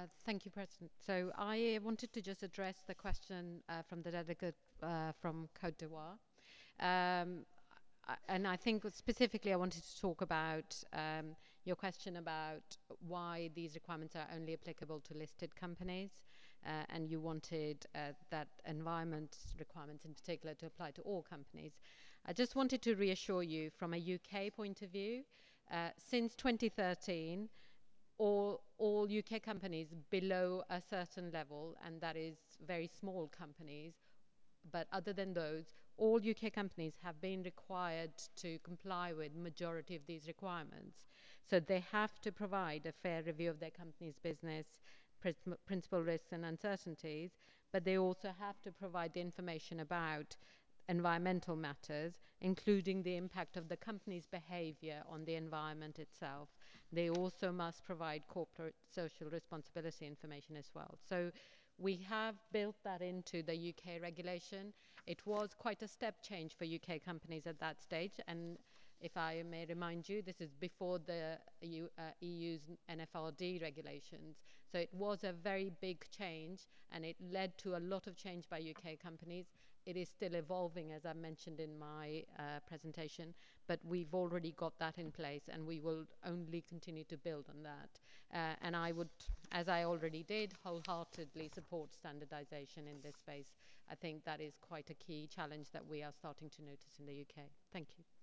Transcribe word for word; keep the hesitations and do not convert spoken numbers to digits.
Uh, thank you, President. So I wanted to just address the question uh, from the delegate uh, from Cote d'Ivoire. Um, I- and I think specifically I wanted to talk about um, your question about why these requirements are only applicable to listed companies, uh, and you wanted uh, that environment requirements in particular to apply to all companies. I just wanted to reassure you from a U K point of view, uh, since twenty thirteen, all all U K companies below a certain level, and that is very small companies, but other than those, all U K companies have been required to comply with majority of these requirements. So they have to provide a fair review of their company's business, prin- principal risks and uncertainties, but they also have to provide the information about environmental matters, including the impact of the company's behavior on the environment itself. They also must provide corporate social responsibility information as well. So we have built that into the U K regulation. It was quite a step change for U K companies at that stage, and if I may remind you, this is before the E U, uh, E U's N F R D regulations. So it was a very big change, and it led to a lot of change by U K companies. It is still evolving, as I mentioned in my uh, presentation, but we've already got that in place, and we will only continue to build on that. Uh, and I would, as I already did, wholeheartedly support standardization in this space. I think that is quite a key challenge that we are starting to notice in the U K. Thank you.